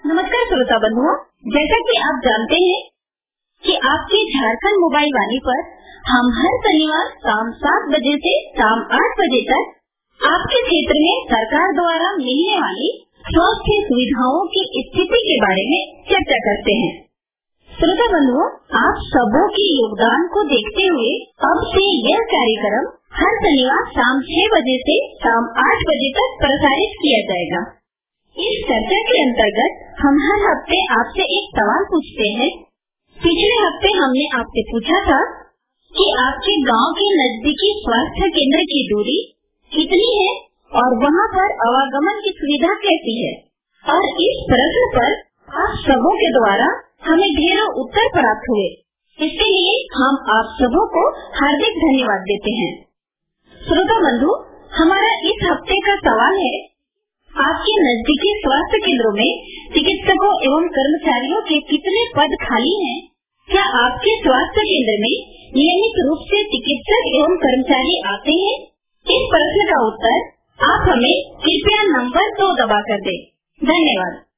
नमस्कार श्रोता बंधुओं, जैसा कि आप जानते हैं कि आपके झारखंड मोबाइल वाणी पर हम हर शनिवार शाम 7 बजे से शाम 8 बजे तक आपके क्षेत्र में सरकार द्वारा मिलने वाली स्वास्थ्य सुविधाओं की स्थिति के बारे में चर्चा करते हैं। श्रोता बंधुओं, आप सबों के योगदान को देखते हुए अब से यह कार्यक्रम हर शनिवार शाम 6 बजे से शाम 8 बजे तक प्रसारित किया जाएगा। इस चर्चा के अंतर्गत हम हर हफ्ते आपसे एक सवाल पूछते हैं। पिछले हफ्ते हमने आपसे पूछा था कि आपके गांव के नजदीकी स्वास्थ्य केंद्र की दूरी कितनी है और वहां पर आवागमन की सुविधा कैसी है, और इस प्रश्न पर आप सबों के द्वारा हमें ढेरों उत्तर प्राप्त हुए। इसके लिए हम आप सबों को हार्दिक धन्यवाद देते हैं। श्रोता बंधु, हमारा इस हफ्ते का सवाल है, आपके नजदीकी स्वास्थ्य केंद्रों में चिकित्सकों एवं कर्मचारियों के कितने पद खाली हैं? क्या आपके स्वास्थ्य केंद्र में नियमित रूप से चिकित्सक एवं कर्मचारी आते हैं? इस प्रश्न का उत्तर आप हमें कृपया नंबर 2 दबा कर दें। धन्यवाद।